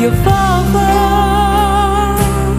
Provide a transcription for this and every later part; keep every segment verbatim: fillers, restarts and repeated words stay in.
you fall for.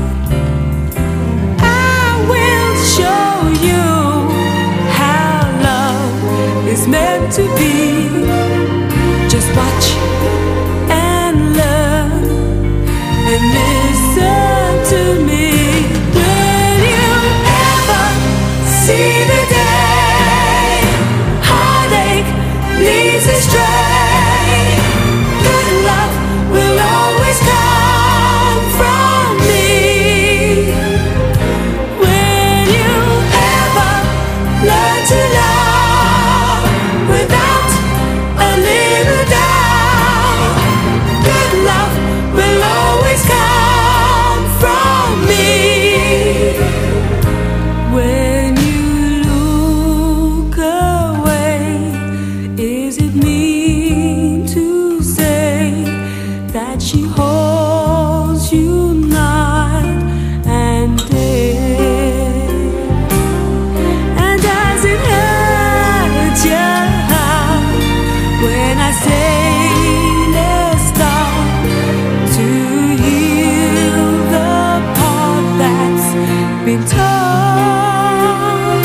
I will show you how love is meant to be. Just watch and learn and listen to me. Will you ever see the day heartache leads astray? Good love will always come from me. Will you ever learn to love without a little doubt? Good love will always come from me. When you look away, is it mean to say that she holds you night and day? And does it hurt your heart when I say let's start to heal the part that's been torn?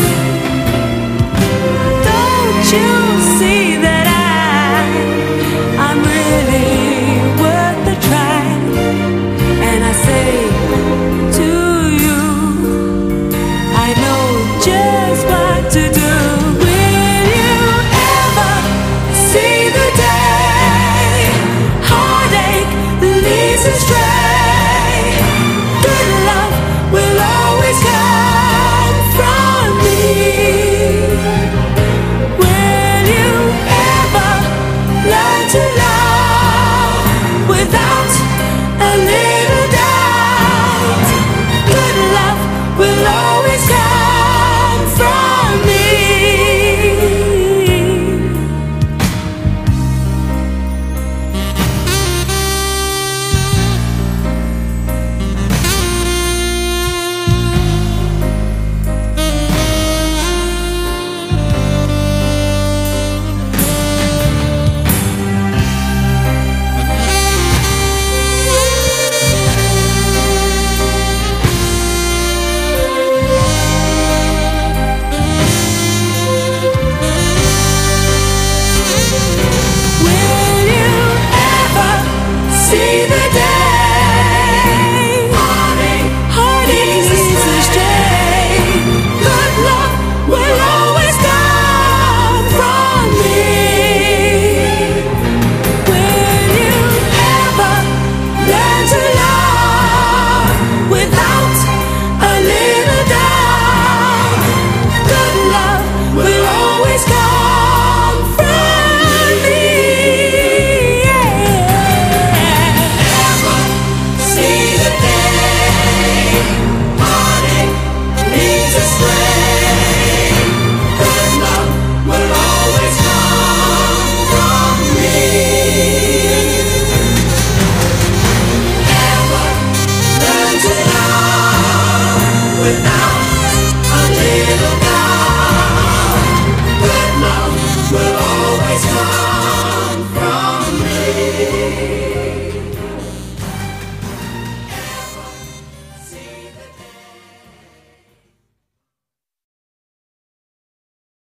Don't you see that I, I'm really worth the try? And I say to you, I know just what to do. Will you ever see the day heartache leads astray? Good love will always come from me. Will you ever learn to love without a little doubt? Good love will always come from me. Will you ever see the day heartache leads astray? Good love will always come from me. Will you ever learn to love without a little doubt? Good love will always come from me. Ever see the day heartache leads astray? Good love will always come from me. Ever learn to love without a little doubt? Good love will always come from me.